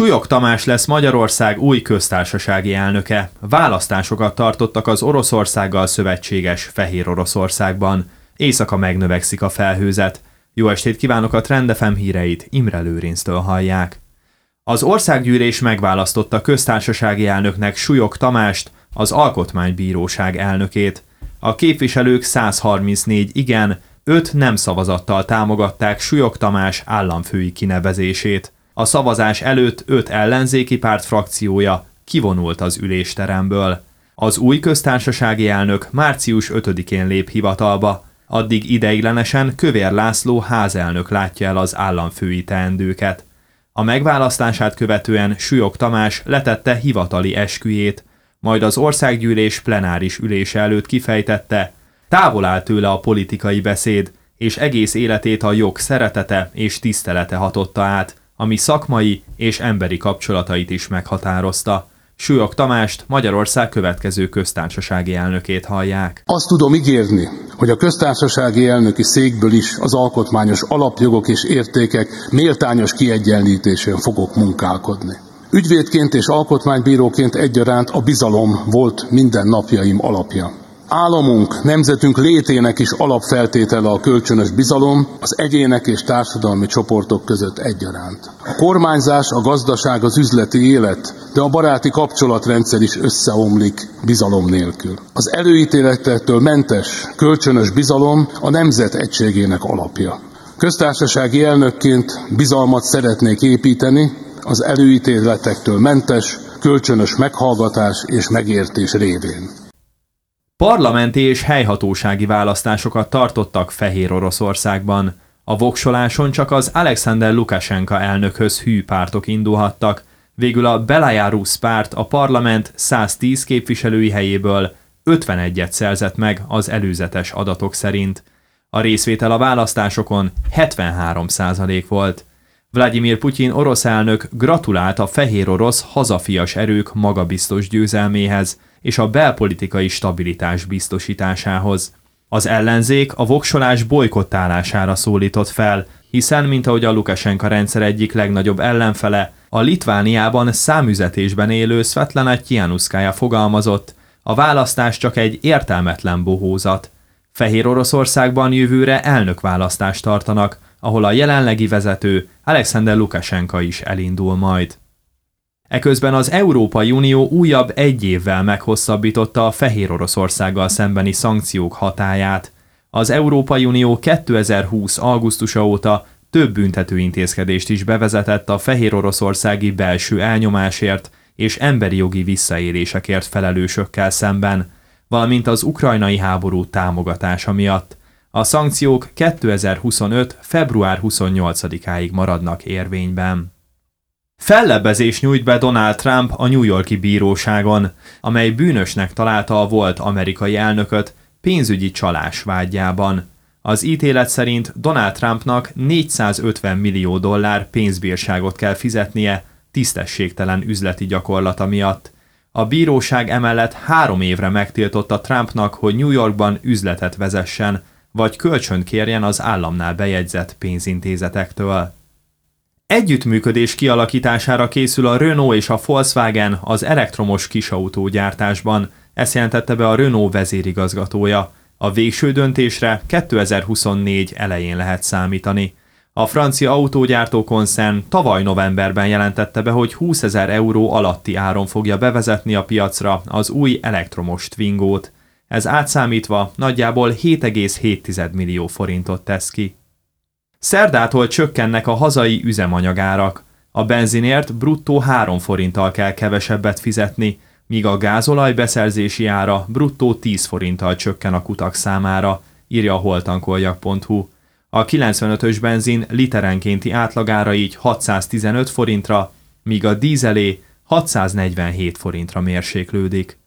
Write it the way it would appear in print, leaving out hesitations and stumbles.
Súlyog Tamás lesz Magyarország új köztársasági elnöke. Választásokat tartottak az Oroszországgal szövetséges Fehér Oroszországban. Éjszaka megnövekszik a felhőzet. Jó estét kívánok, a Trend FM híreit Imre Lőrinctől hallják. Az országgyűlés megválasztotta köztársasági elnöknek Súlyog Tamást, az Alkotmánybíróság elnökét. A képviselők 134 igen, 5 nem szavazattal támogatták Súlyog Tamás államfői kinevezését. A szavazás előtt 5 ellenzéki párt frakciója kivonult az ülésteremből. Az új köztársasági elnök március 5-én lép hivatalba. Addig ideiglenesen Kövér László házelnök látja el az államfői teendőket. A megválasztását követően Súlyog Tamás letette hivatali esküjét, majd az országgyűlés plenáris ülése előtt kifejtette, távol áll tőle a politikai beszéd, és egész életét a jog szeretete és tisztelete hatotta át, ami szakmai és emberi kapcsolatait is meghatározta. Súlyog Tamást, Magyarország következő köztársasági elnökét hallják. Azt tudom ígérni, hogy a köztársasági elnöki székből is az alkotmányos alapjogok és értékek méltányos kiegyenlítésén fogok munkálkodni. Ügyvédként és alkotmánybíróként egyaránt a bizalom volt minden napjaim alapja. Államunk, nemzetünk létének is alapfeltétele a kölcsönös bizalom az egyének és társadalmi csoportok között egyaránt. A kormányzás, a gazdaság, az üzleti élet, de a baráti kapcsolatrendszer is összeomlik bizalom nélkül. Az előítéletektől mentes, kölcsönös bizalom a nemzet egységének alapja. Köztársasági elnökként bizalmat szeretnék építeni az előítéletektől mentes, kölcsönös meghallgatás és megértés révén. Parlamenti és helyhatósági választásokat tartottak Fehér Oroszországban. A voksoláson csak az Alexander Lukasenka elnökhöz hű pártok indulhattak, végül a Belarus párt a parlament 110 képviselői helyéből 51-et szerzett meg az előzetes adatok szerint. A részvétel a választásokon 73% volt. Vladimir Putyin orosz elnök gratulált a fehér orosz hazafias erők magabiztos győzelméhez és a belpolitikai stabilitás biztosításához. Az ellenzék a voksolás bojkottálására szólított fel, hiszen, mint ahogy a Lukasenka rendszer egyik legnagyobb ellenfele, a Litvániában számüzetésben élő Svetlana Tihanovszkaja fogalmazott, a választás csak egy értelmetlen bohózat. Fehér Oroszországban jövőre elnökválasztást tartanak, ahol a jelenlegi vezető Alexander Lukasenka is elindul majd. Eközben az Európai Unió újabb 1 évvel meghosszabbította a Fehér Oroszországgal szembeni szankciók hatályát. Az Európai Unió 2020. augusztusa óta több büntetőintézkedést is bevezetett a fehér oroszországi belső elnyomásért és emberi jogi visszaélésekért felelősökkel szemben, valamint az ukrajnai háború támogatása miatt. A szankciók 2025. február 28-áig maradnak érvényben. Fellebbezés nyújt be Donald Trump a New York-i bíróságon, amely bűnösnek találta a volt amerikai elnököt pénzügyi csalás vádjában. Az ítélet szerint Donald Trumpnak $450 millió pénzbírságot kell fizetnie tisztességtelen üzleti gyakorlata miatt. A bíróság emellett 3 évre megtiltotta Trumpnak, hogy New Yorkban üzletet vezessen, vagy kölcsönt kérjen az államnál bejegyzett pénzintézetektől. Együttműködés kialakítására készül a Renault és a Volkswagen az elektromos kisautógyártásban, ezt jelentette be a Renault vezérigazgatója. A végső döntésre 2024 elején lehet számítani. A francia autógyártó koncern tavaly novemberben jelentette be, hogy 20 000 euró alatti áron fogja bevezetni a piacra az új elektromos Twingo-t. Ez átszámítva nagyjából 7,7 millió forintot tesz ki. Szerdától csökkennek a hazai üzemanyagárak. A benzinért bruttó 3 forinttal kell kevesebbet fizetni, míg a gázolaj beszerzési ára bruttó 10 forinttal csökken a kutak számára, írja a holtankoljak.hu. A 95-ös benzin literenkénti átlagára így 615 forintra, míg a dízelé 647 forintra mérséklődik.